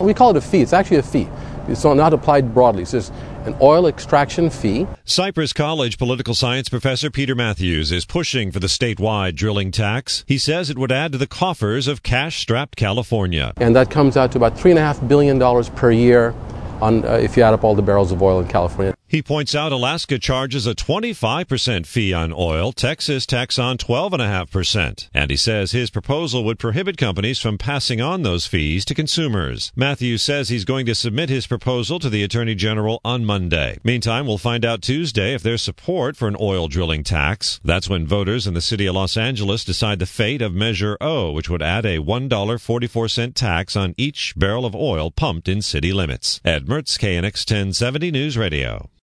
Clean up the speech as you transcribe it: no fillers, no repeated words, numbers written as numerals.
We call it a fee. It's actually a fee. It's not applied broadly. It's just an oil extraction fee. Cypress College political science professor Peter Matthews is pushing for the statewide drilling tax. He says it would add to the coffers of cash-strapped California. And that comes out to about $3.5 billion per year if you add up all the barrels of oil in California. He points out Alaska charges a 25% fee on oil. Texas tacks on 12.5%. And he says his proposal would prohibit companies from passing on those fees to consumers. Matthews says he's going to submit his proposal to the Attorney General on Monday. Meantime, we'll find out Tuesday if there's support for an oil drilling tax. That's when voters in the city of Los Angeles decide the fate of Measure O, which would add a $1.44 tax on each barrel of oil pumped in city limits. Ed Mertz, KNX 1070 News Radio.